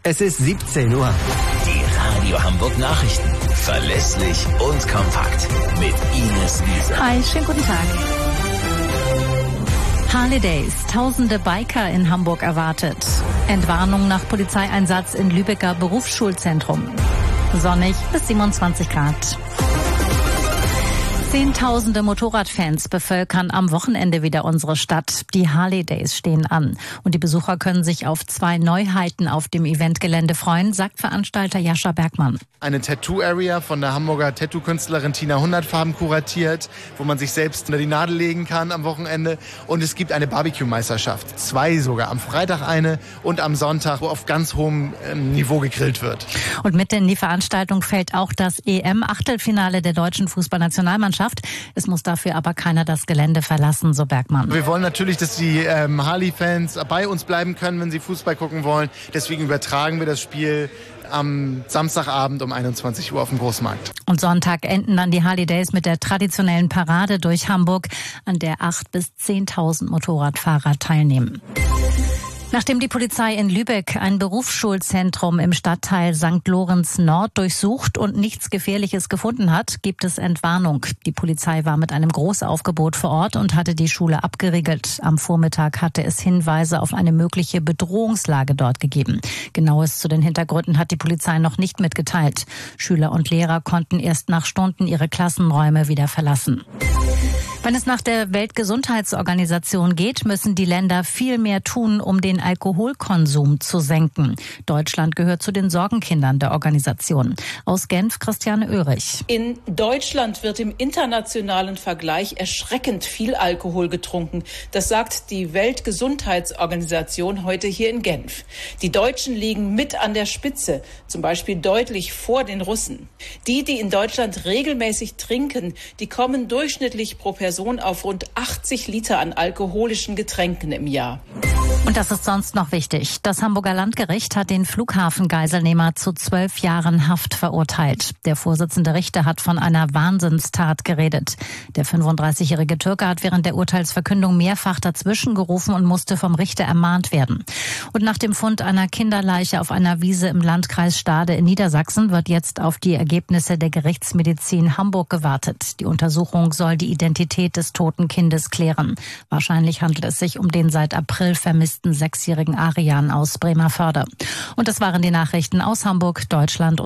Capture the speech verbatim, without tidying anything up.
Es ist siebzehn Uhr. Die Radio Hamburg Nachrichten. Verlässlich und kompakt. Mit Ines Wiese. Hi, schönen guten Tag. Harley Days. Tausende Biker in Hamburg erwartet. Entwarnung nach Polizeieinsatz in Lübecker Berufsschulzentrum. Sonnig bis siebenundzwanzig Grad. Zehntausende Motorradfans bevölkern am Wochenende wieder unsere Stadt. Die Harley Days stehen an. Und die Besucher können sich auf zwei Neuheiten auf dem Eventgelände freuen, sagt Veranstalter Jascha Bergmann. Eine Tattoo-Area von der Hamburger Tattoo-Künstlerin Tina Hundertfarben kuratiert, wo man sich selbst unter die Nadel legen kann am Wochenende. Und es gibt eine Barbecue-Meisterschaft. Zwei sogar. Am Freitag eine und am Sonntag, wo auf ganz hohem ähm, Niveau gegrillt wird. Und mit in die Veranstaltung fällt auch das E M-Achtelfinale der deutschen Fußballnationalmannschaft. Es muss dafür aber keiner das Gelände verlassen, so Bergmann. Wir wollen natürlich, dass die ähm, Harley-Fans bei uns bleiben können, wenn sie Fußball gucken wollen. Deswegen übertragen wir das Spiel am Samstagabend um einundzwanzig Uhr auf dem Großmarkt. Und Sonntag enden dann die Harley Days mit der traditionellen Parade durch Hamburg, an der acht bis zehntausend Motorradfahrer teilnehmen. Nachdem die Polizei in Lübeck ein Berufsschulzentrum im Stadtteil Sankt Lorenz Nord durchsucht und nichts Gefährliches gefunden hat, gibt es Entwarnung. Die Polizei war mit einem Großaufgebot vor Ort und hatte die Schule abgeriegelt. Am Vormittag hatte es Hinweise auf eine mögliche Bedrohungslage dort gegeben. Genaues zu den Hintergründen hat die Polizei noch nicht mitgeteilt. Schüler und Lehrer konnten erst nach Stunden ihre Klassenräume wieder verlassen. Wenn es nach der Weltgesundheitsorganisation geht, müssen die Länder viel mehr tun, um den Alkoholkonsum zu senken. Deutschland gehört zu den Sorgenkindern der Organisation. Aus Genf, Christiane Oehrig. In Deutschland wird im internationalen Vergleich erschreckend viel Alkohol getrunken. Das sagt die Weltgesundheitsorganisation heute hier in Genf. Die Deutschen liegen mit an der Spitze, zum Beispiel deutlich vor den Russen. Die, die in Deutschland regelmäßig trinken, die kommen durchschnittlich pro Person auf rund achtzig Liter an alkoholischen Getränken im Jahr. Und das ist sonst noch wichtig. Das Hamburger Landgericht hat den Flughafengeiselnehmer zu zwölf Jahren Haft verurteilt. Der Vorsitzende Richter hat von einer Wahnsinnstat geredet. Der fünfunddreißigjährige Türke hat während der Urteilsverkündung mehrfach dazwischen gerufen und musste vom Richter ermahnt werden. Und nach dem Fund einer Kinderleiche auf einer Wiese im Landkreis Stade in Niedersachsen wird jetzt auf die Ergebnisse der Gerichtsmedizin Hamburg gewartet. Die Untersuchung soll die Identität des toten Kindes klären. Wahrscheinlich handelt es sich um den seit April vermissten sechsjährigen Arian aus Bremervörde. Und das waren die Nachrichten aus Hamburg, Deutschland